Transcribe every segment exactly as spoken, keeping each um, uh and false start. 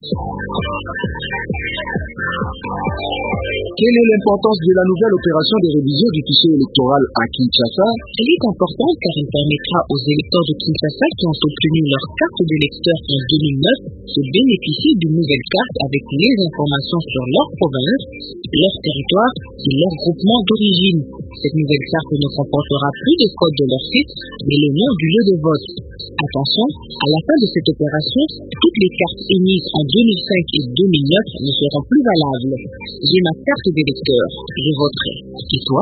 Quelle est l'importance de la nouvelle opération de révision du fichier électoral à Kinshasa? Elle est importante car elle permettra aux électeurs de Kinshasa qui ont obtenu leur carte d'électeur en deux mille neuf de bénéficier d'une nouvelle carte avec les informations sur leur province, leur territoire et leur groupement d'origine. Cette nouvelle carte ne comportera plus de code de leur site, mais le nom du lieu de vote. Attention, à la fin de cette opération, toutes les cartes émises en deux mille cinq et deux mille neuf ne seront plus valables. J'ai ma carte d'électeur, je voterai. Et toi?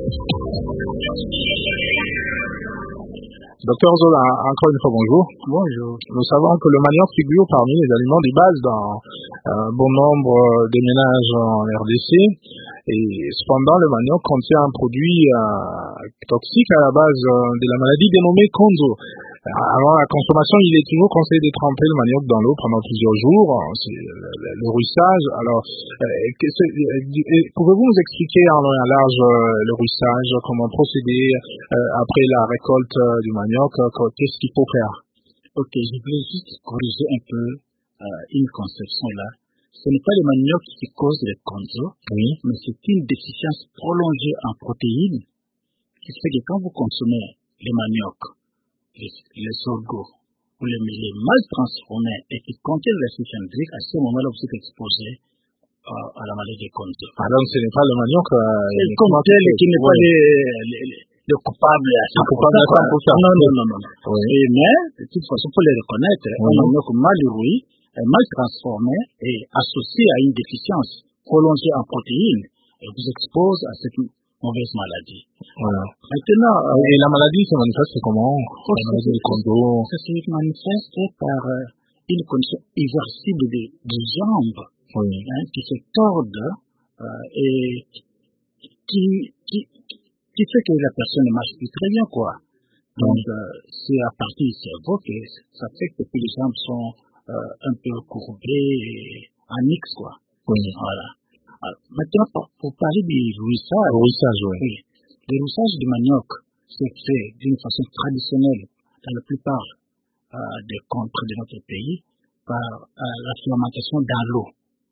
Docteur Zola, encore une fois, bonjour. Bonjour. Nous savons que le manioc figure parmi les aliments de base dans un bon nombre de ménages en R D C. Et cependant, le manioc contient un produit euh, toxique à la base euh, de la maladie dénommée Konzo. Avant la consommation, il est toujours conseillé de tremper le manioc dans l'eau pendant plusieurs jours. C'est le, le, le ruissage. Alors, euh, euh, pouvez-vous nous expliquer en long et en large euh, le ruissage, comment procéder euh, après la récolte euh, du manioc, euh, qu'est-ce qu'il faut faire? Ok, je voulais juste corriger un peu euh, une conception là. Ce n'est pas le manioc qui cause le konzo, oui, mais c'est une déficience prolongée en protéines qui fait que quand vous consommez le manioc, le, le sorgho ou le millet mal transformé et qui contient l'acide cyanhydrique, à ce moment-là, vous êtes exposé euh, à la maladie de konzo. Ah, donc ce n'est pas le manioc euh, comme tel qui n'est pas le, le, le, le coupable à cent pour cent. Non, non, non, non. Oui. Et mais, de toute façon, pour les reconnaître, oui, un manioc mal rouillé, mal transformé et associé à une déficience prolongée en protéines, et vous expose à cette mauvaise maladie. Voilà. Maintenant, euh, et la maladie se manifeste comment? La maladie de Konzo. Ça se manifeste par euh, une condition irréversible des, des jambes, oui, hein, qui se tordent euh, et qui, qui, qui fait que la personne ne marche plus très bien, quoi. Donc, oui, euh, c'est à partir du cerveau que ça fait que les jambes sont euh, un peu courbées et en X, quoi. Oui. Voilà. Alors, maintenant, pour, pour parler du rouissage, rouissage, oui. oui, le rouissage du manioc se fait d'une façon traditionnelle dans la plupart euh, des contrées de notre pays par euh, la fermentation dans l'eau.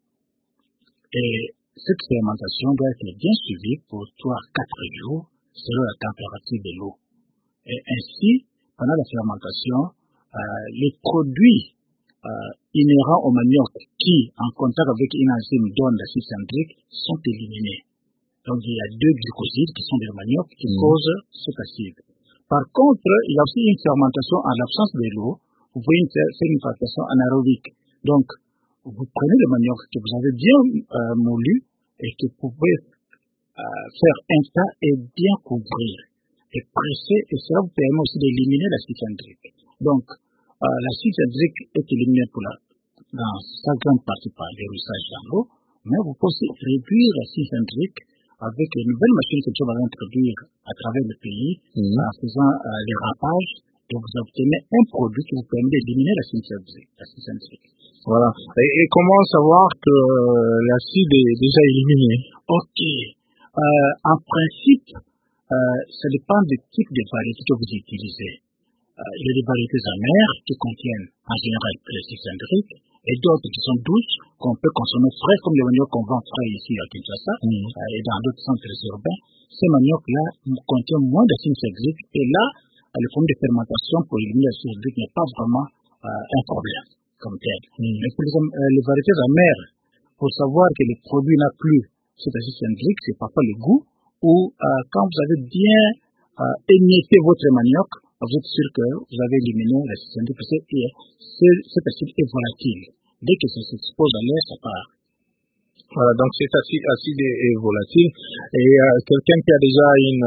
Et cette fermentation doit être bien suivie pour trois à quatre jours selon la température de l'eau. Et ainsi, pendant la fermentation, euh, les produits euh, inhérents au manioc qui, en contact avec une enzyme donne l'acide cyanhydrique, sont éliminés. Donc, il y a deux glucosides qui sont des manioc qui mmh. causent cet acide. Par contre, il y a aussi une fermentation en l'absence de l'eau. Vous pouvez faire, faire une fermentation anaérobique. Donc, vous prenez le manioc que vous avez bien euh, moulu et que vous pouvez euh, faire un tas et bien couvrir et presser, et cela vous permet aussi d'éliminer l'acide cyanhydrique. Donc, euh, l'acide cyanhydrique est éliminé pour la, dans sa grande partie par le rouissage dans l'eau, mais vous pouvez aussi réduire l'acide cyanhydrique avec les nouvelles machines que nous allons introduire à travers le pays, mmh. en faisant euh, les râpages, et vous obtenez un produit qui vous permet d'éliminer l'acide cyanhydrique. Voilà. Et, et comment savoir que euh, l'acide est déjà éliminé? Ok. Euh, en principe, euh, ça dépend du type de variété que vous utilisez. Euh, il y a des variétés amères qui contiennent en général l'acide cyanhydrique et d'autres qui sont douces qu'on peut consommer frais, comme les manioc qu'on vend frais ici à Kinshasa mmh. euh, et dans d'autres centres urbains. Ces manioc-là contiennent moins d'acide cyanhydrique et là, euh, le forme de fermentation pour éliminer l'acide cyanhydrique n'est pas vraiment euh, un problème comme tel. Mmh. Mais pour les, euh, les variétés amères, pour savoir que le produit n'a plus cet acide cyanhydrique, c'est parfois le goût, ou euh, quand vous avez bien euh, émietté votre manioc, vous êtes sûr que vous avez éliminé l'acide cyanhydrique parce que cet acide est volatile. Dès que ça s'expose à l'air, ça part. Voilà, donc cet acide, acide est, est volatile. Et euh, quelqu'un qui a déjà une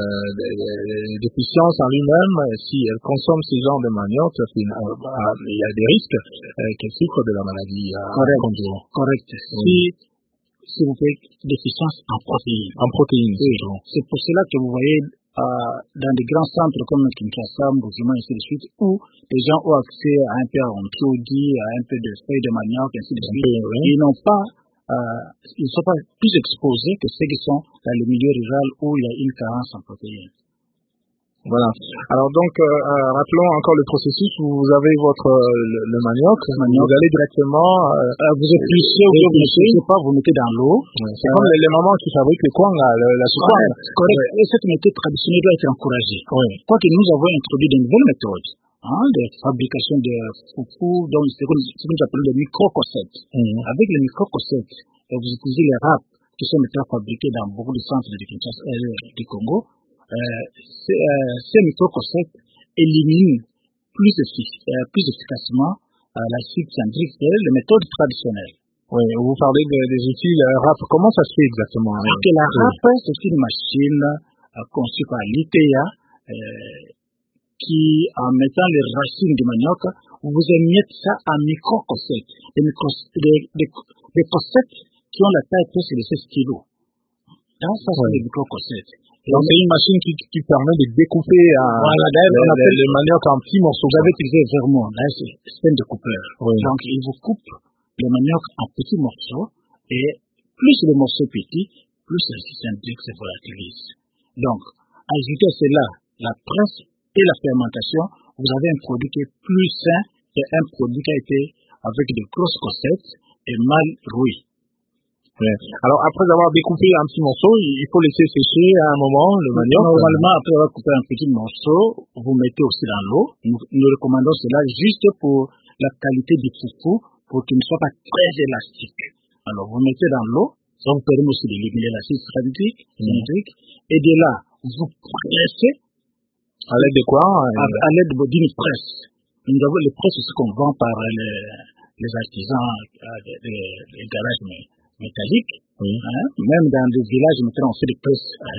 euh, déficience en lui-même, si elle consomme ce genre de manioc, euh, il y a des risques euh, qu'elle souffre de la maladie. Euh, Correct. Correct. Oui. Si, si vous faites déficience en protéines. En protéines, oui. C'est pour cela que vous voyez euh, dans des grands centres comme Kinshasa, Mbujima, ainsi de suite, où les gens ont accès à un peu en trodi, à un peu de feuilles de manioc, ainsi de suite. Oui. Ils n'ont pas Euh, ils ne sont pas plus exposés que ceux qui sont dans le milieu rural où il y a une carence en protéines. Voilà. Alors donc, euh, euh, rappelons encore le processus. Vous avez votre euh, le, le manioc, manioc, vous allez directement, euh, euh, vous épluchez ou bien vous n'épluchez pas, vous mettez dans l'eau. Ouais, c'est euh, comme les, les mamans qui fabriquent le kwanga, le, la soukwanga. Correct. Ouais. Et cette méthode traditionnelle doit être encouragée. Oui. Quoique nous avons introduit de nouvelles méthodes, hein, de fabrication de foufou, donc ce que nous appelons les micro-cossettes. Mm-hmm. Avec les micro-cossettes, vous utilisez les râpes qui sont maintenant fabriqués dans beaucoup de centres de Kinshasa, euh, du Congo. Euh, ces, euh, ces micro-cossettes éliminent plus, effic- euh, plus efficacement euh, l'acide cyanhydrique que les méthodes traditionnelles. Oui, vous parlez de, des outils euh, R A P. Comment ça se fait exactement? Alors que la R A P, oui. C'est une machine euh, conçue par l'I T A euh, qui, en mettant les racines du manioc, vous émettez ça en micro-cossettes. Des, micro- des, des, des cossettes qui ont la taille presque de seize kilos. Dans ça, c'est oui. Des micro-cossettes. Donc, c'est une machine qui, qui permet de découper un, voilà, le, on appelle le manioc en petits morceaux. Vous avez utilisé Vermont, là, c'est système de coupeur. Oui. Donc, il vous coupe le manioc en petits morceaux, et plus les morceaux petits, plus le système se volatilise. Donc, ajoutez à cela la presse et la fermentation, vous avez un produit qui est plus sain qu'un produit qui a été avec de grosses cossettes et mal rouillé. Ouais. Alors, après avoir découpé un petit morceau, il faut laisser sécher à un moment le manioc. Normalement, après avoir coupé un petit morceau, vous mettez aussi dans l'eau. Nous, nous recommandons cela juste pour la qualité du foufou, pour qu'il ne soit pas très élastique. Alors, vous mettez dans l'eau, ça vous permet aussi d'éliminer l'acide cyanhydrique, mmh. Et de là, vous pressez. À l'aide de quoi? À, à l'aide d'une presse. Nous avons les presses aussi qu'on vend par les, les artisans des, des, des garages métalliques. Oui. Hein? Même dans les villages, maintenant, on fait des presses à,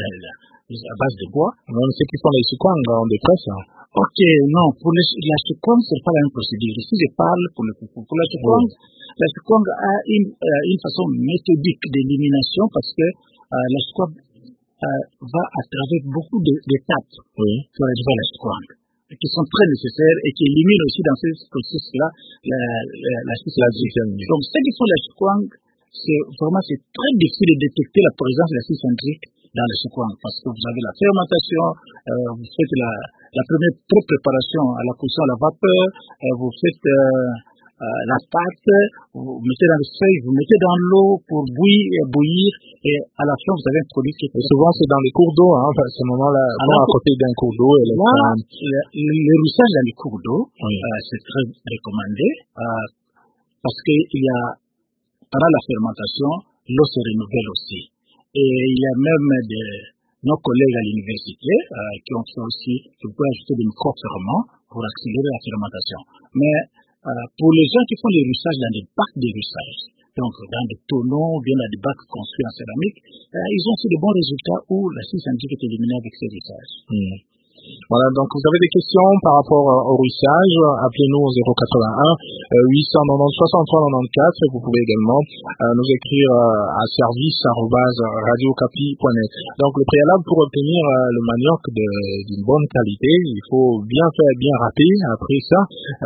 à base de bois. Même ceux qui font les soukwanga ont des presses. Hein. Ok, non, pour les, la soukwanga, c'est pas la même procédure. Ici, je parle pour le foufou. Pour la soukwanga, oui. La soukwanga a une, euh, une façon méthodique d'élimination parce que euh, la soukwanga euh, va à travers beaucoup d'étapes oui. Pour arriver à la soukwanga, qui sont très nécessaires et qui éliminent aussi dans ce processus-là la, la, la soukwanga. Donc, ceux qui font la soukwanga, c'est vraiment c'est très difficile de détecter la présence de l'acide cyanhydrique dans le soukwanga parce que vous avez la fermentation, euh, vous faites la, la première pré-préparation à la cuisson à la vapeur, euh, vous faites euh, euh, la pâte, vous mettez dans le feuille, vous mettez dans l'eau pour bouillir, et bouillir et à la fin vous avez un produit qui est... Et souvent c'est dans les cours d'eau, hein, à ce moment-là, à côté d'un cours d'eau. Et là, le, le roussage dans les cours d'eau, oui. euh, c'est très recommandé euh, parce qu'il y a pendant la fermentation, l'eau se renouvelle aussi. Et il y a même des, nos collègues à l'université euh, qui ont fait aussi, qui peuvent ajouter des micro-ferments pour accélérer la fermentation. Mais euh, pour les gens qui font des russages dans des bacs de russage, donc dans des tonneaux ou bien dans des bacs construits en céramique, euh, ils ont fait de bons résultats où l'acide cyanhydrique est éliminé avec ces russages. Mmh. Voilà, donc vous avez des questions par rapport au ruissage, appelez-nous au zéro quatre-vingt-un huit cent quatre-vingt-dix soixante-trois quatre-vingt-quatorze. Vous pouvez également euh, nous écrire euh, à service arobase radiocapi point net. Donc le préalable pour obtenir euh, le manioc d'une bonne qualité, il faut bien faire, bien râper. Après ça, euh,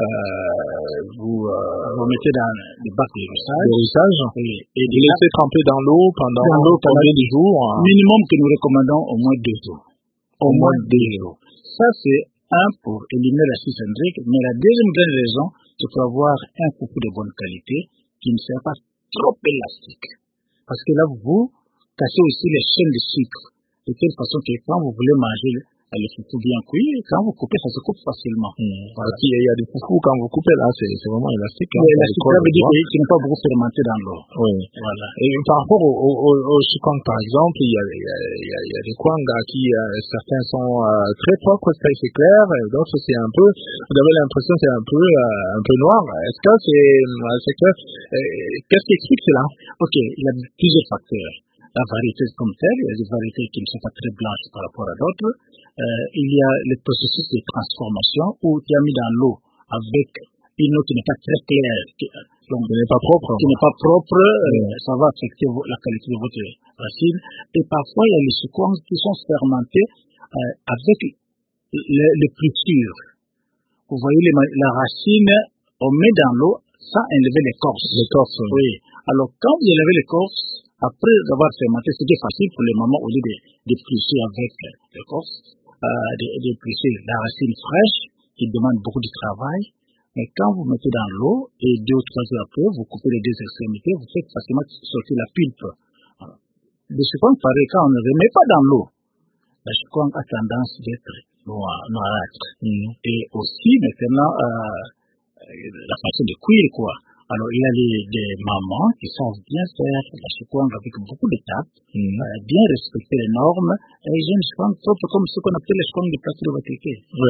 vous, euh, vous mettez dans des bacs de ruissage, de ruissage et, et de laisser tremper dans l'eau pendant combien de jours? Minimum que nous recommandons au moins deux jours. Au moins deux jours. Ça, c'est un pour éliminer l'acide cyanhydrique, mais la deuxième grande raison, c'est pour avoir un foufou de bonne qualité qui ne soit pas trop élastique. Parce que là, vous cassez aussi les chaînes de sucre, de telle façon que quand vous voulez manger le foufou bien cuit, quand vous coupez, ça se coupe facilement. Mmh. Voilà. Il y a des foufous, quand vous coupez, là, c'est vraiment élastique. Oui, élastique, ça veut dire qu'il n'est pas beaucoup fermenté dans l'eau. Oui. Voilà. Et par rapport au, au, au, au soukwanga, par exemple, il y a, il y a, il y a, il y a des kwanga qui, euh, certains sont euh, très propres, c'est clair, et d'autres c'est un peu, vous avez l'impression que c'est un peu, euh, un peu noir. Est-ce que c'est, c'est clair? Qu'est-ce qui explique cela? Ok, il y a plusieurs facteurs. La variété comme telle, il y a des variétés qui ne sont pas très blanches par rapport à d'autres. Euh, il y a le processus de transformation où tu as mis dans l'eau avec une eau qui n'est pas très claire, qui, donc, qui n'est pas propre, qui n'est pas propre, euh, ça va affecter la qualité de votre racine. Et parfois, il y a les soukwanga qui sont fermentés euh, avec le, le plus sûr. Vous voyez les, la racine, on met dans l'eau sans enlever l'écorce. L'écorce, oui. Oui. Alors, quand vous enlevez l'écorce, après avoir fermenté, c'était facile pour les mamans au lieu de, de plisser avec l'écorce. euh, d'éplucher la racine fraîche qui demande beaucoup de travail. Mais quand vous mettez dans l'eau et deux ou trois heures après, vous coupez les deux extrémités, vous faites facilement sortir la pulpe. Voilà. Le chikwang, pareil, quand on ne remet pas dans l'eau, la chikwang a tendance d'être noir, noirâtre. Mm. Et aussi, maintenant, euh, la façon de cuire, quoi. Alors, il y a les, des mamans qui savent bien faire la chikwang avec beaucoup d'étapes, mm. euh, bien respecter les normes, et ils ont une chikwang comme ce qu'on appelle la chikwang de plateau de Vatéké. Oui.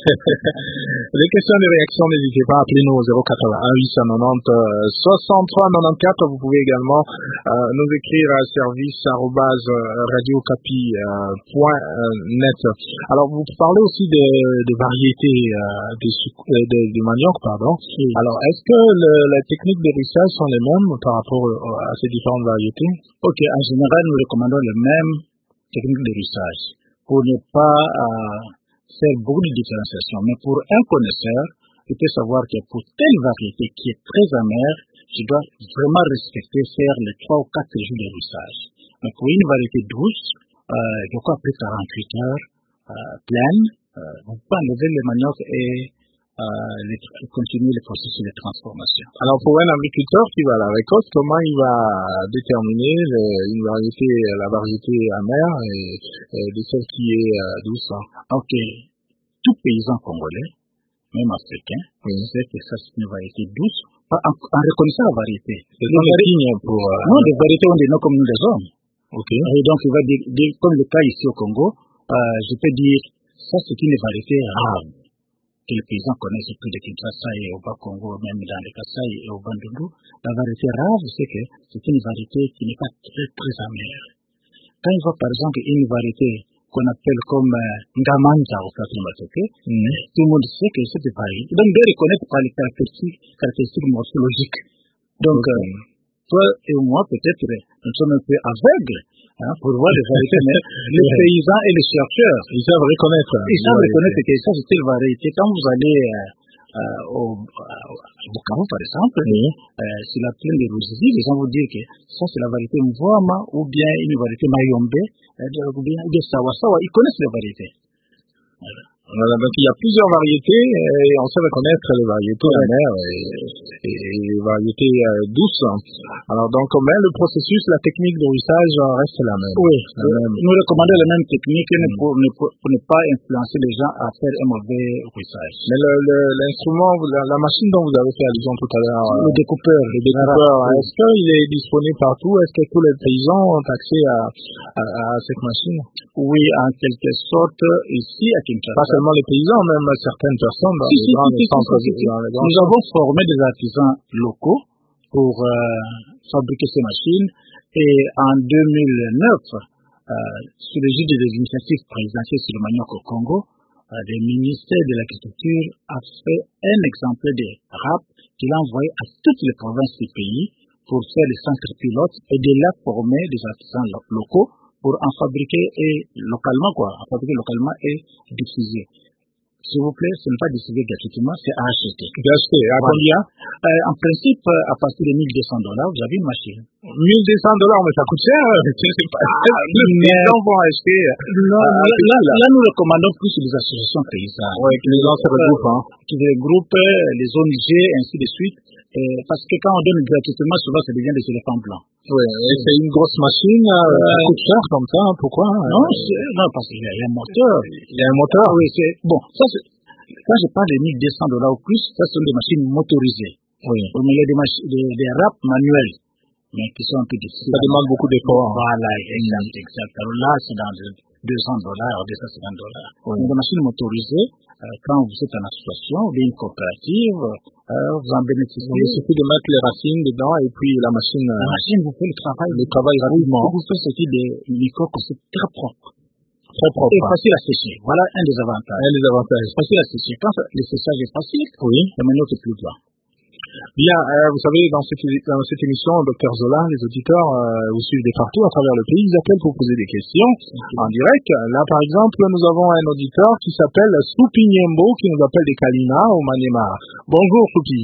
Les questions et les réactions, n'hésitez pas à appeler nous au zéro quatre-vingt-un huit cent quatre-vingt-dix soixante-trois quatre-vingt-quatorze. Vous pouvez également euh, nous écrire à service arobase radiocapi point net. Alors, vous parlez aussi de, de variétés euh, de, de, de manioc, pardon. Oui. Alors, est-ce que le, les techniques de rissage sont les mêmes par rapport à ces différentes variétés? Ok, en général, nous recommandons les mêmes techniques de rissage pour ne pas euh, faire beaucoup de différenciation. Mais pour un connaisseur, il peut savoir que pour telle variété qui est très amère, je dois vraiment respecter, faire les trois ou quatre jours de rissage. Mais pour une variété douce, euh, je crois après quarante-huit heures, euh, pleine, euh, vous pouvez enlever le manioc et euh, les, continuer le processus de transformation. Alors pour un agriculteur qui va à la récolte, comment il va déterminer le, une variété, la variété amère et, et de celle qui est euh, douce? Ok, tout paysan congolais, même africain, oui, sait que ça c'est une variété douce, en, en reconnaissant la variété. C'est dans les signes pour... Euh... Non, les variétés ont des noms comme nous les hommes. Ok. Et donc il va dire, dire, comme le cas ici au Congo, euh, je peux dire, ça c'est une variété rare que les paysans connaissent plus de Kinshasa et au Bas-Congo, même dans les Kasaï et au Bandundu. La variété rare, c'est que c'est une variété qui n'est pas très, très amère. Quand il voit par exemple une variété qu'on appelle comme euh, Ngamanza au Katumatoke, mm. tout le monde sait que c'est une variété. Donc, de reconnaître par les caractéristiques, caractéristiques morphologiques. Donc, okay. euh, toi et moi, peut-être, nous sommes un peu aveugles hein, pour voir les variétés, mais les ouais. paysans et les chercheurs, ils savent reconnaître. Ils savent reconnaître que ça, c'est une variété. Quand vous allez euh, euh, au Bukavu, par exemple, mm. euh, sur la plaine de Ruzizi, les gens vont dire que ça, c'est la variété Mvouama ou bien une variété Mayombe, euh, ou bien de Sawasawa. Ils connaissent les variétés. Voilà. Voilà, donc il y a plusieurs variétés et on sait reconnaître les variétés ouais. amères et, et, et les variétés euh, douces. Alors donc, mais le processus, la technique de rissage reste la même. Oui, la même. Nous recommandons la même technique mm. pour, pour, pour ne pas influencer les gens à faire un mauvais rissage. Mais le, le, l'instrument, la, la machine dont vous avez fait allusion tout à l'heure, le découpeur, le découpeur, oui. Est-ce qu'il est disponible partout? Est-ce que tous les paysans ont accès à, à, à cette machine? Oui, en quelque sorte, ici à Kinshasa. Pas seulement les paysans, même certaines personnes dans si, les si, grands si, centres. Si, si, si. Nous avons formé des artisans locaux pour euh, fabriquer ces machines et en deux mille neuf, euh, sous l'égide des initiatives présidentielles sur le manioc au Congo, euh, le ministère de l'Agriculture a fait un exemplaire de rap qu'il a envoyé à toutes les provinces du pays pour faire les centres pilotes et de là former des artisans lo- locaux pour en fabriquer et localement, quoi, en fabriquer localement et diffuser. S'il vous plaît, ce n'est pas diffusé gratuitement, c'est à acheter. D'acheter, à combien? euh, En principe, à partir de mille deux cents dollars, vous avez une machine. mille deux cents dollars, mais ça coûte cher. C'est pas... ah, les gens vont acheter. Non, euh, là, là, là, nous recommandons plus les associations paysannes. Oui, que les gens se regroupent. Hein. Qui regroupent les O N G, ainsi de suite. Et parce que quand on donne gratuitement, souvent, ça devient des éléphants blancs. Oui, et c'est une grosse machine, euh, euh, ça coûte cher comme ça, pourquoi? Non, non, parce qu'il y a un moteur. Il y a un moteur? Oui, c'est, bon, ça c'est, quand je parle de mille deux cents dollars ou plus, ça sont des machines motorisées. Oui. Mais il y a des machines, des, des râpes manuelles, mais qui sont un peu difficiles. Ça demande beaucoup d'efforts. Voilà, exact, mmh. exact. Alors là, c'est dans deux cents dollars, deux cent cinquante dollars. Oui. Mais des machines motorisées, euh, quand vous êtes en association, ou bien une coopérative, euh, vous en bénéficiez. Il suffit de mettre les racines dedans et puis la machine... La euh, machine vous fait le travail. Le travail rapidement. Vous faites sortir des micros que c'est très propre. Très propre. Et facile à sécher. Voilà un des avantages. Un des avantages. Facile à sécher. Quand le séchage est facile, oui. le manioc est plus blanc. Bien, euh, vous savez, dans cette, dans cette émission, docteur Zola, les auditeurs euh, vous suivent de partout à travers le pays, ils appellent pour poser des questions okay. en direct. Là, par exemple, nous avons un auditeur qui s'appelle Soupi Niembo, qui nous appelle des Kalina au Manema. Bonjour, Soupi.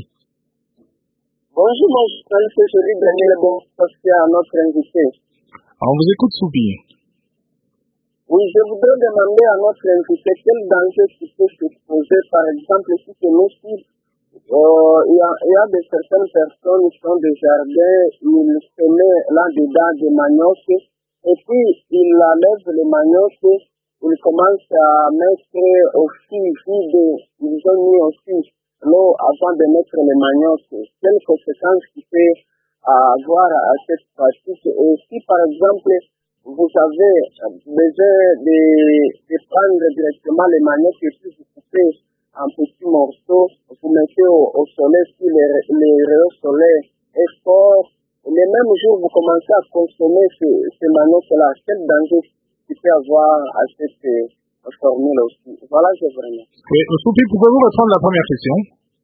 Bonjour, mon journaliste, je suis Daniel Bon, à notre invité. On vous écoute, Soupi. Oui, je voudrais demander à notre invité quel danger qui peut se poser, par exemple, si c'est nous cibles. Euh, il, y a, il y a de certaines personnes qui ont des jardins, ils semaient là-dedans des maniocs, et puis ils enlèvent les maniocs, ils commencent à mettre aussi vide, ils ont mis aussi l'eau avant de mettre les maniocs. Quelles conséquences qui peut avoir à cette pratique? Et si par exemple, vous avez besoin de, de prendre directement les maniocs et puis vous coupez en petits morceaux, vous mettez au, au soleil, si les, les rayons solaires est fort, le même jour vous commencez à consommer ces, ces maniocs-là. Quel danger il peut avoir à cette euh, formule aussi? Voilà, je vous remercie. Oui, Soupi, pouvez-vous reprendre la première question?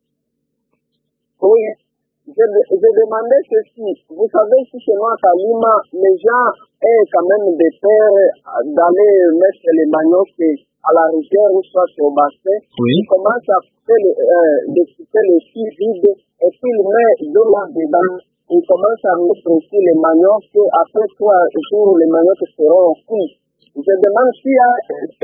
Oui, je, je demandais ceci. Vous savez, si chez nous à Kalima, les gens aient quand même des terres d'aller mettre les maniocs à la rivière ou soit au bassin. Oui. Ils commencent à couper les, euh, de couper les fils vides et puis ils mettent de l'eau dedans. Ils commencent à mettre aussi les maniocs. Après trois jours, les maniocs seront cuits. Je demande s'il y a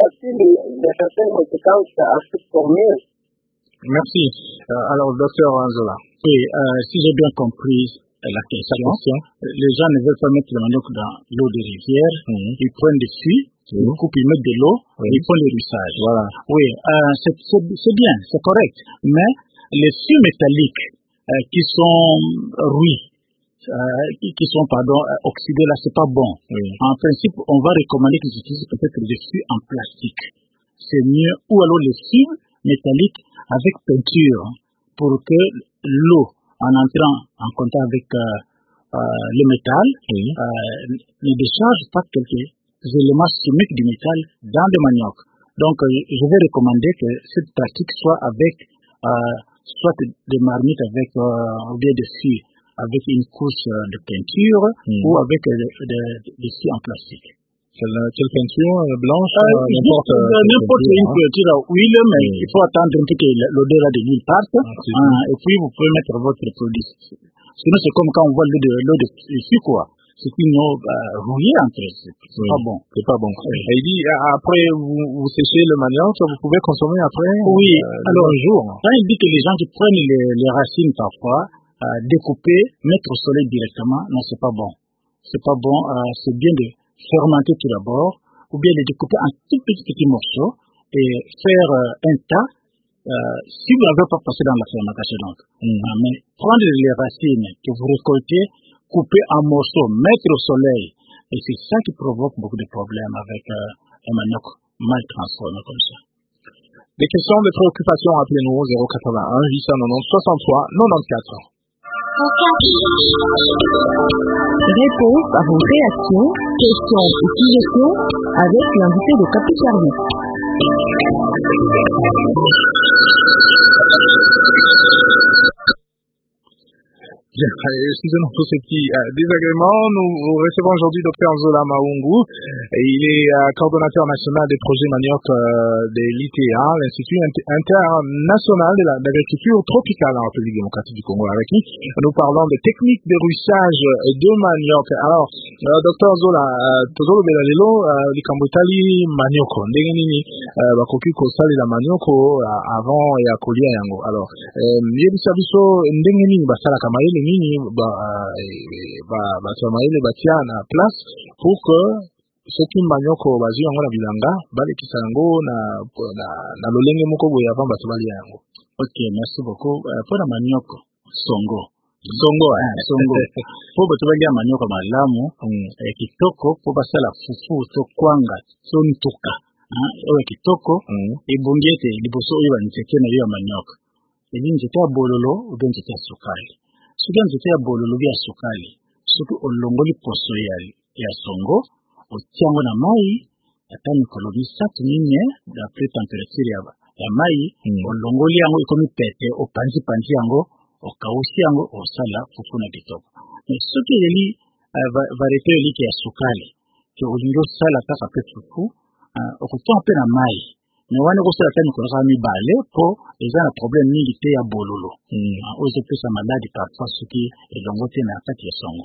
de certaines conséquences à cette formule. Merci. Euh, alors, docteur Anzola. Oui, euh, si j'ai bien compris la question, question, les gens ne veulent pas mettre le manioc dans l'eau de rivière, mmh. Ils prennent des fûts, mmh. Ils coupent, ils mettent de l'eau, oui. Ils font les ruissages. Voilà. Oui, euh, c'est, c'est, c'est bien, c'est correct, mais les fûts métalliques euh, qui sont rouillés, euh, qui, qui sont pardon, oxydés là, c'est pas bon. Oui. En principe, on va recommander qu'ils utilisent peut-être des fûts en plastique. C'est mieux, ou alors les fûts métalliques avec peinture pour que l'eau, en entrant en contact avec euh, euh, le métal, oui. euh, ne décharge pas quelques éléments chimiques du métal dans le manioc. Donc, euh, je vais recommander que cette pratique soit avec euh, soit des marmites avec euh, ou bien des fûts avec une couche de peinture mmh. ou avec des de, de fûts en plastique. Quelle, quelle peinture blanche euh, N'importe euh, n'importe une peinture à huile, mais oui. Il faut attendre un peu que l'odeur de l'huile parte. Ah, hein, et puis vous pouvez mettre votre produit. Sinon c'est comme quand on voit l'eau de l'eau de fût quoi. C'est une eau euh, rouillée entre eux. C'est oui. Pas bon. C'est pas bon. Oui. Et il dit après vous, vous séchez le manioc, vous pouvez consommer après. Oui. Euh, alors un jour. Quand il dit que les gens qui prennent les, les racines parfois, euh, découper, mettre au soleil directement, non c'est pas bon. C'est pas bon. Euh, c'est bien de fermenter tout d'abord, ou bien les découper en tout petits petits morceaux et faire euh, un tas. Euh, si vous n'avez pas passé dans la fermentation, donc, mm. euh, mais prendre les racines que vous récoltez, couper en morceaux, mettre au soleil, et c'est ça qui provoque beaucoup de problèmes avec euh, un manioc mal transformé comme ça. Des questions, des préoccupations, appelez-nous au zéro quatre-vingt-un huit cent quatre-vingt-onze soixante-trois quatre-vingt-quatorze. Réponse à vos réactions, questions ou suggestions avec l'invité de Capi Service. Bien, excusez-nous pour ce petit euh, désagrément. Nous recevons aujourd'hui Dr Anzola Maungu. Il est euh, coordonnateur national des projets manioc euh, de l'I T A, l'Institut international de l'agriculture tropicale en République démocratique du Congo. Avec qui nous parlons des techniques de ruissage de manioc. Alors, euh, Dr Anzola, tozolo belalelo likambutali manioc. Ndenge nini bakoki kosalela manioc avant ya kolia yango. Alors, yebisa biso ndenge nini basalaka mayele nini ba ba ba mayele batia na place pour que soki manioc bazwi yango na bilanga balekisa yango na na, na lolenge moko boye avant bato balia yango. Ok, merci beaucoup. Uh, pour la manioc songo songo eh songo po bato balia manioc malamu mm. eh, kitoko po basala fufu to kwanga to ntuka ah oyo kitoko mm. ebongete liboso oyo baniteke na yo manioc eli nzete ya bololo ou bien nzete ya sukali. Soki nzete ya bololo bya sukali soki olongoli poso ya ya songo otiango na mai ata mikolo misatu mine d'après température ya ya mai mm. olongoli yango ikomi pete opanzi panzi yango okausi yango osala fufu na kitoko. Mais soki eli uh, variété eliki ya sukali ke olingi osala kaka pe fufu uh, okotonga pe na mai mais wana kosala tani kolaka mibale po eza na problème mingi te ya bololo mm. uh, ozo pesa maladi parfois soki elongo te na kati ya songo.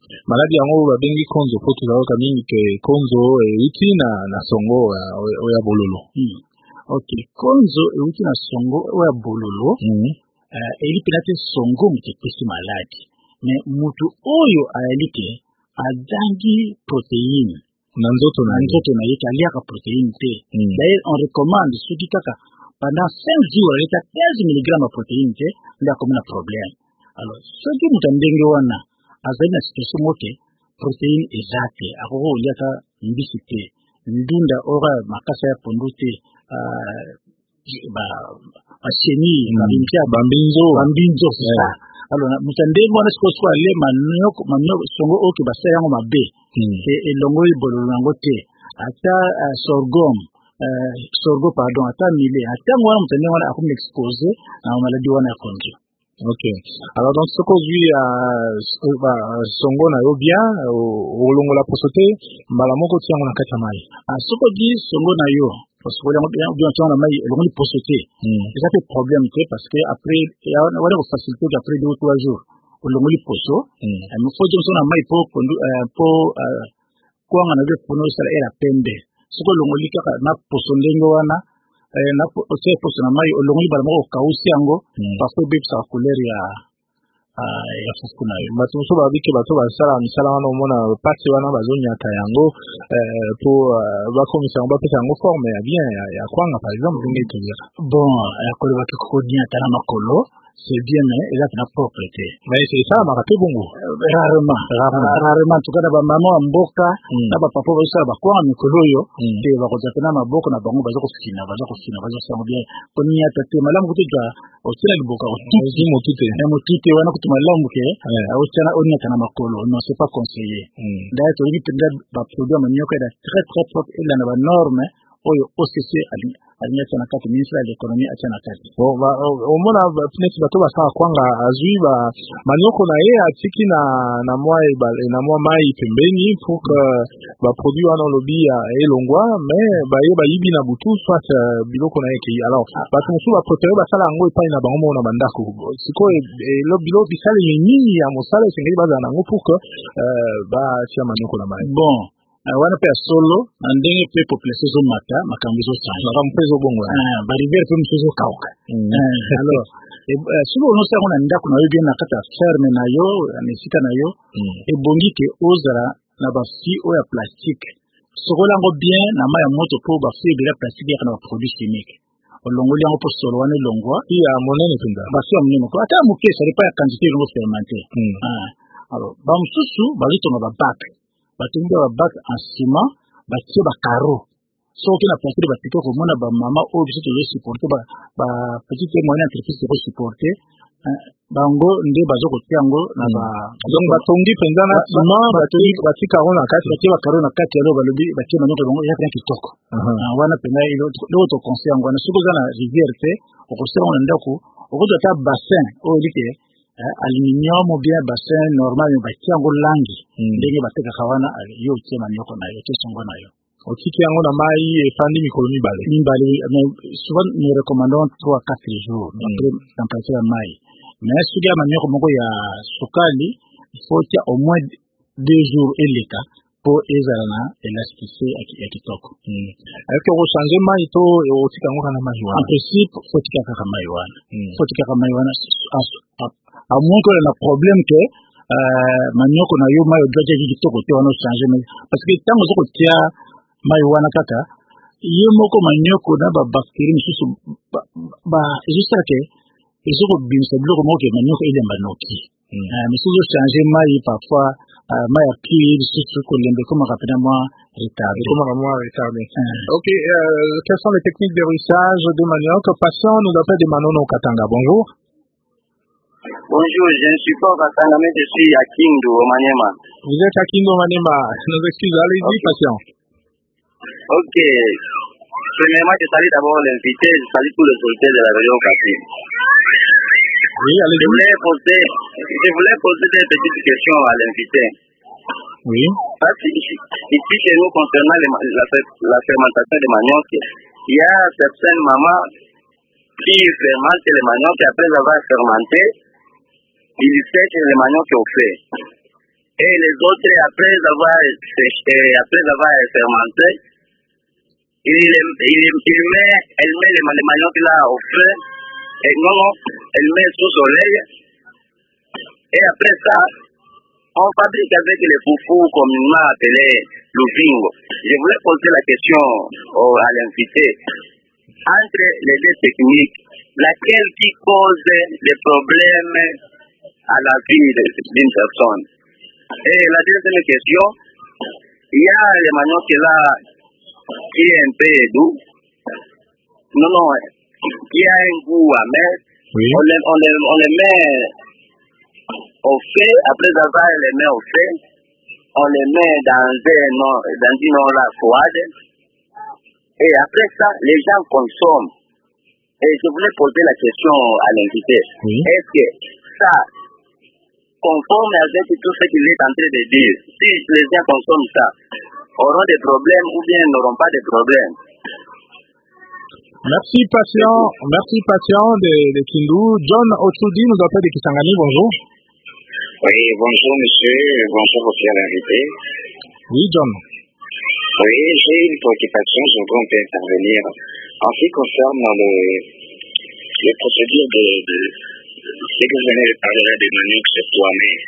maladi yango babengi konzo po tozalaka mingi ke konzo euti na na songo oya bololo. Mm. Okay, konzo euti na songo oya bololo. Mm. Uh, eli pilate songo mutepesi maladi. Mais mutu oyo ayalike adangi protéine. Nanzoto na nzoto na yeka liaka protéine te. Mm. D'ailleurs on recommande soki kaka pendant cinq jours aleta quinze milligrammes de protéine te nda comme na problème. Alors soki mutu ndenge wana azali na situation moke protéine ezate akoko liaka mbisi te ndunda ora makasa ya pondu te uh, ba aseni bambia bambinzo bambinzo ça. Alors mutu ndenge wana siko siko ale manoko manoko songo oke basaya yango mabe. Mm. Et elongo ibolo nango te ata uh, sorghum uh, sorgho pardon ata millet ata ngwana mutende wana akomi exposé na maladie wana ya konzo. Ok. Alors donc ce qu'aujourd'hui euh, bah, songo na yo bien au longo la posote mbala moko tiango na kati ya mai. Ah soko di songo na yo parce que yango bien bien tiango na mai longo li posote. Mm. Ça fait problème que parce que après on va faciliter après deux ou trois jours longo li poso. Mm. Il faut dire son na mai po po kwa ngana be pono sala era pembe. Soko longo li kaka na poso ndengo wana eh na ose poso na mai longo li bala moko kausi yango. Mm. Parce que be sa couleur ya ah ya fukuna yo matuso ba bike bato ba sala misala wana mona pasi wana bazonya ta yango euh pour ba komisa ba pesa yango forme ya bien ya kwanga par exemple ngeke dire bon ya ko ba ko dia ta na makolo c'est bien mais il a na propreté mais c'est ça ma raté bongo rarement rarement tout cas ba maman mboka na ba papa ba sala ba kwanga mikolo yo te ba ko zatana maboko na bango bazo ko fina bazo ko fina bazo sa bien ko nia ta te malamu ko twa o sala liboka o tuti motute motute wana ko malamu ke o tsana o nia ta na makolo non c'est pas conseillé d'ailleurs il peut ba produit manioka da très très propre et la norme oyo O C C alinyata na kati ministre de l'économie atana kati bon ba au mona peut-être bato ba sa kwanga azui ba manioko na ye atiki na na moi ba na moi mai pembeni pour que ba produit wana lobi ya elongwa mais ba ye ba yibi na butu soit biloko na ye ki alors ba tumusu ba protéine ba sala ngo epai na bango na bandako siko lo bilo bisale nini ya mosala sengi ba za nango pour que ba tia manioko na mai bon wana pe solo ndenge pe population zo mata makambo zo tsana makambo zo bongo ah ba rivière pe mso kauka alors subo no sa ona ndako na yo bien na kata ferme na yo anesika na yo e bongi ke ozara na ba fi o ya plastique sokola ngo bien na ma ya moto po ba fi de plastique ya na produit chimique olongoli yango po solo wana longwa ya monene tunda ba fi monene ko ata muke ça dépend ya quantité ngo fermenté ah alors ba msusu ba litonga ba bac batunga ba bac en ciment batie ba carreau soki na place ba tiko ko mona ba mama o biso to supporter ba ba petite et moyenne entreprise ko supporter bango nde bazo ko tiango na ba donc batongi penza na ciment batongi batie carreau na kati batie ba carreau na kati ya lo balobi batie manoko bango ya kana kitoko wana pena ilo lo to conseil yango na suko na rivière te o ko sera na ndako o ko ta bassin o dike aluminium ou bien bassin normal mais bati yango langi ndenge bateka kawana yo tsema nyoko na yo tsongo na yo otiki yango na mai efandi mikolo mibale mibale souvent nous recommandons trois à quatre jours après température ya mai mais soki ya manyoko moko ya sukali il faut tia au moins deux jours eleka po ezala na elasticité ya kitoko est-ce que vous changez mai to otika yango kana mai en principe faut tika kaka mai wana faut tika kaka mai wana à moins que le problème que euh manioko na yo mayo doje kitoko te wana changer mais parce que tango zoko tia mai wana kaka yo moko manioko na ba bactéries misusu ba juste que ezoko binsa biloko moko manioko ile manoki euh mais si je changer mai parfois mai à cuire surtout que lembe comme rapidement retardé comme moi retardé OK euh, quelles sont les techniques de ruissage de manioc passons nous appelle de Manono Katanga bonjour. Bonjour, je ne suis pas Katanga, mais je suis à Kindu, au Maniema. Vous êtes à Kindu, au Maniema. Nos excuses, allez-y, okay. Patient. Ok. Premièrement, je salue d'abord l'invité, je salue tous les auditeurs de la région Kassi. Oui, allez-y. Je voulais poser, je voulais poser des petites questions à l'invité. Oui. Parce que ici, ici chez nous, concernant les, la, la fermentation des manioc, il y a certaines mamans qui fermentent les manioc et après avoir fermenté, ils sèchent les manioc au feu. Et les autres, après avoir séché, après avoir fermenté, il, il, il met, elle met les, les manioc là au feu, et non, non, elle met sous soleil, et après ça, on fabrique avec les foufous communément appelés l'ovingo. Je voulais poser la question au, à l'invité. Entre les deux techniques, laquelle qui cause les problèmes à la vie d'une personne? Et la deuxième question, il y a les manioc là qui est un peu doux, non, non, qui a un goût amer, oui. on, les, on, les, on les met au feu, après avoir les met au feu, on les met dans, un, dans une eau froide, et après ça, les gens consomment. Et je voulais poser la question à l'invité, oui. Est-ce que ça conforme avec tout ce qu'il est en train de dire? Si les gens consomment ça, auront des problèmes ou bien n'auront pas de problèmes? Merci patient, merci patient de, de Kindu. John Otsudi nous appelle de Kisangani, bonjour. Oui, bonjour monsieur, bonjour aussi à l'invité. Oui John. Oui, j'ai une préoccupation, je voudrais un peu intervenir. En ce qui concerne le, les procédures de, de, de ce que vous venez de parler là des manioc surtout amers.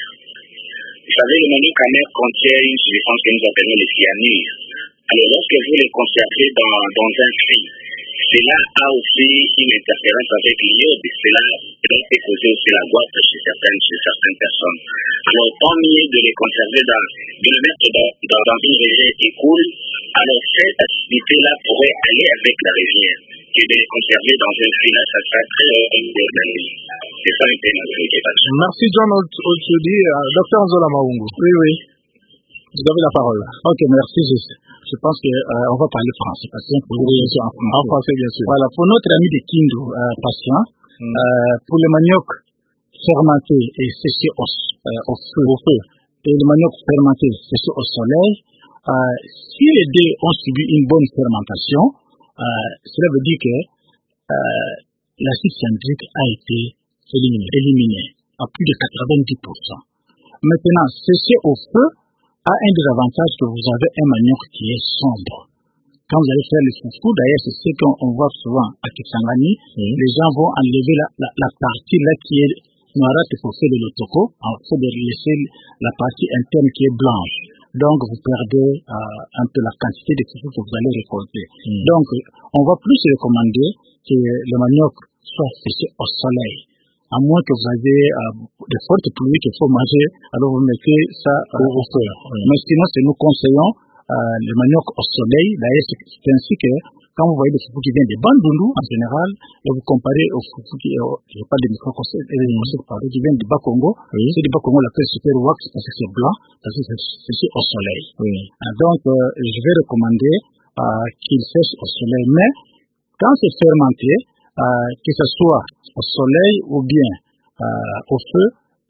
Vous savez, le manioc amer contient une substance que nous appelons les cyanures. Alors lorsque vous les conservez dans, dans un fruit, cela a aussi une interférence avec l'iode, cela peut causer aussi la goitre chez certaines, chez certaines personnes. Alors tant mieux de les conserver dans, de les mettre dans, dans, dans une rivière qui coule, alors cette activité-là pourrait aller avec la rivière. Et de les conserver dans un fruit là, ça sera très organisé. C'est ça un peu ma préoccupation. Merci John Otsudi. Docteur Nzola Maungu. Oui, oui. Vous avez la parole. Ok, merci. Je, je pense qu'on euh, va parler français. Parce que oui, en, en français, bien sûr. Voilà, pour notre ami de Kindu, euh, patient, mm. euh, pour le manioc fermenté et séché au, euh, au, feu, au feu, et le manioc fermenté séché au soleil, euh, si les deux ont subi une bonne fermentation, euh, cela veut dire que euh, l'acide cyanhydrique a été éliminé, éliminé à plus de quatre-vingt-dix pour cent. Maintenant, séché au feu a un des avantages que vous avez un manioc qui est sombre. Quand vous allez faire le foufou, d'ailleurs c'est ce qu'on voit souvent à Kisangani, mmh. les gens vont enlever la, la, la partie là qui est noirâtre pour faire de l'otoko, il faut de laisser la partie interne qui est blanche. Donc vous perdez euh, un peu la quantité de foufou que vous allez récolter. Mmh. Donc on va plus recommander que le manioc soit séché au soleil. À moins que vous ayez euh, de fortes pluies qu'il faut manger, alors vous mettez ça euh, au feu. Oui. Mais sinon, c'est nous conseillons euh, le manioc au soleil. D'ailleurs, c'est ainsi que quand vous voyez des foufous qui viennent des Bandundu en général, et vous comparez aux foufous qui, euh, je parle des micro-conseils, euh, qui viennent du Bas-Congo, oui. C'est du Bas-Congo, la presse super wax parce que c'est blanc, parce que c'est au soleil. Oui. Euh, donc, euh, je vais recommander euh, qu'il sèche au soleil. Mais quand c'est fermenté, Euh, que ce soit au soleil ou bien euh, au feu,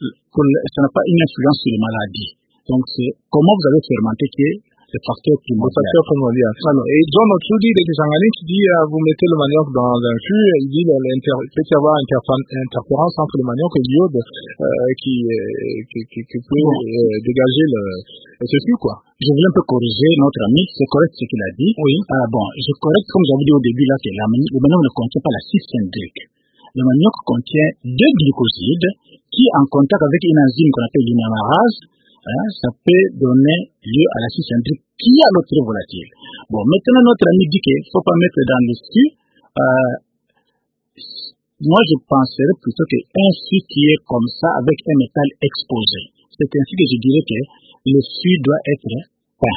ça n'a pas une influence sur les maladies. Donc, c'est comment vous avez fermenté qui est le facteur primordial. Alors, et John Otsudi de Kisangani qui dit euh, vous mettez le manioc dans un jus, il dit qu'il peut y avoir interférence entre le manioc et l'iode euh, qui, qui, qui, qui peut bon. euh, dégager le, ce jus, quoi. Je voulais un peu corriger notre ami, c'est correct ce qu'il a dit. Oui. Euh, bon, je correct comme j'avais dit au début là, que la, le manioc ne contient pas l'acide cyanhydrique. Le manioc contient deux glucosides qui, en contact avec une enzyme qu'on appelle l'inamarase, hein, ça peut donner lieu à l'acide cyanhydrique qui a l'autre volatile. Bon, maintenant notre ami dit qu'il ne faut pas mettre dans le fût. Euh, moi, je penserais plutôt qu'un fût qui est comme ça avec un métal exposé. C'est ainsi que je dirais que le fût doit être peint.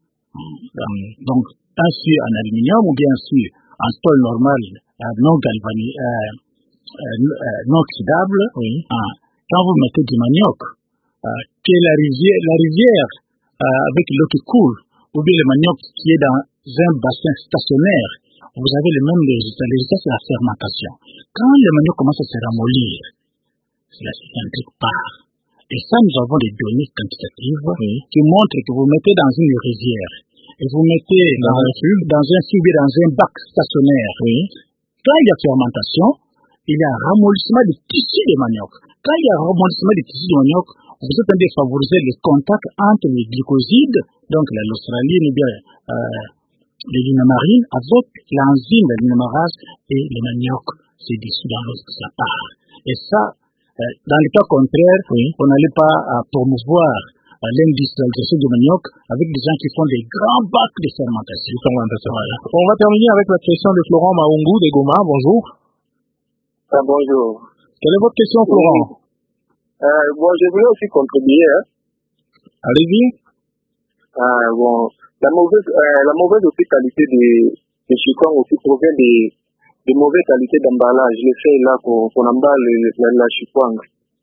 Donc, un fût en aluminium ou bien un fût en tôle normale, euh, non galvanisé, euh, euh, non oxydable. Oui. Hein, quand vous mettez du manioc, euh, que la rivière, la rivière euh, avec l'eau qui coule, ou bien le manioc qui est dans un bassin stationnaire, vous avez le même résultat. Le résultat, c'est la fermentation. Quand le manioc commence à se ramollir, c'est l'acide cyanhydrique part. Et ça, nous avons des données quantitatives oui. qui montrent que vous mettez dans une rivière et vous mettez dans, dans un fût, dans un fût, dans un bac stationnaire. Oui. Quand il y a fermentation, il y a ramollissement du tissu de manioc. Quand il y a ramollissement du tissu de manioc, vous êtes en train de favoriser les contacts entre les glycosides, donc la l'australine ou bien euh, les linémarines, avec l'enzyme de linémarase et le manioc se dissout dans l'eau, ça part. Et ça, euh, dans le cas contraire, oui, on n'allait pas à promouvoir euh, l'industrialisation du manioc avec des gens qui font des grands bacs de fermentation. Voilà. On va terminer avec la question de Florent Maungu de Goma. Bonjour. Ah, bonjour. Quelle est votre question, Florent? Euh, bon, je voulais aussi contribuer. Hein. Allez-y. Euh, bon, la mauvaise, euh, la mauvaise aussi qualité des de chikwang aussi provient des de mauvaises qualités d'emballage. Les faits là qu'on qu'on emballe la, la chikwang.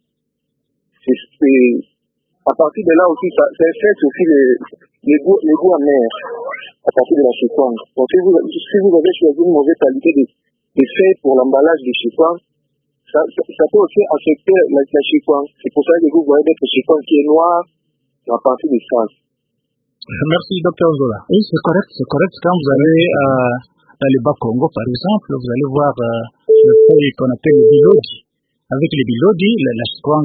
C'est à partir de là aussi, ça, ça fait aussi les les goûts les goûts amers à partir de la chikwang. Donc si vous si vous avez choisi une mauvaise qualité de de faits pour l'emballage du chikwang, Ça, ça, ça peut aussi affecter la, la chikwang. C'est pour ça que vous voyez notre chikwang qui est noir à partir du sable. Merci, docteur Zola. Oui, c'est correct, c'est correct. Quand vous allez euh, dans le Bas-Congo, par exemple, vous allez voir euh, le feuille qu'on appelle le bilodi. Avec le bilodi, la, la chikwang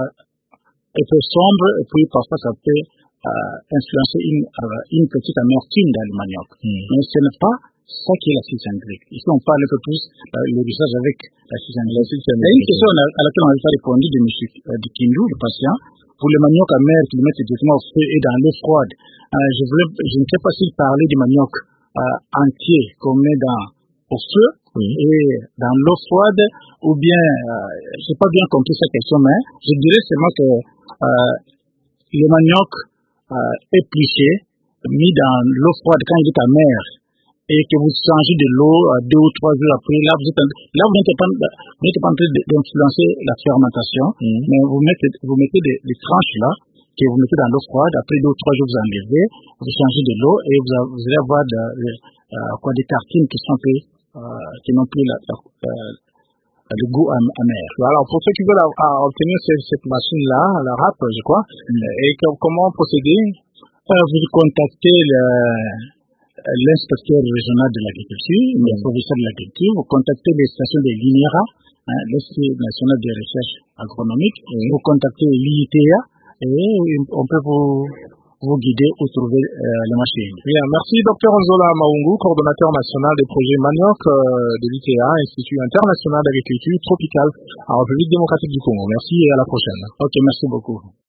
euh, est peu sombre et puis parfois ça peut euh, influencer une, euh, une petite amertume dans le manioc. Mm. Mais ce n'est pas ça qui est l'acide cyanhydrique. Ici, on parle un peu plus de euh, l'usage avec l'acide cyanhydrique. Il y a une question à laquelle on n'avait pas répondu de M. Euh, de Kindu, le patient. Pour le manioc amer qui le mettent directement au feu et dans l'eau froide, euh, je, voulais, je ne sais pas s'il parlait du manioc euh, entier qu'on met dans, au feu oui. et dans l'eau froide, ou bien, euh, je n'ai pas bien compris sa question, mais je dirais seulement que euh, le manioc euh, épluché, mis dans l'eau froide quand il est amer, et que vous changez de l'eau euh, deux ou trois jours après, là vous êtes en, là vous n'êtes pas, vous n'êtes pas en train d'influencer la fermentation, mmh. mais vous mettez, vous mettez des, des tranches là, que vous mettez dans l'eau froide, après deux ou trois jours vous enlevez, vous changez de l'eau et vous, vous allez avoir de, de, euh, quoi, des tartines qui sont plus, euh, qui n'ont plus la, la, euh, le goût am amer. Alors pour ceux qui veulent à, à obtenir cette, cette machine-là, la R A P, je crois, mmh. et que, comment procéder? euh, Vous contactez le l'inspecteur régional de l'agriculture, le mmh. professeur de l'agriculture, vous contactez les stations de l'I N E R A, hein, l'Institut national de recherche agronomique, mmh. vous contactez l'I I T A et on peut vous, vous guider où trouver euh, la machine. Bien, merci docteur Zola Maungu, coordonnateur national des projets manioc euh, de l'I T A, Institut international d'agriculture tropicale en République démocratique du Congo. Merci et à la prochaine. Ok, merci beaucoup.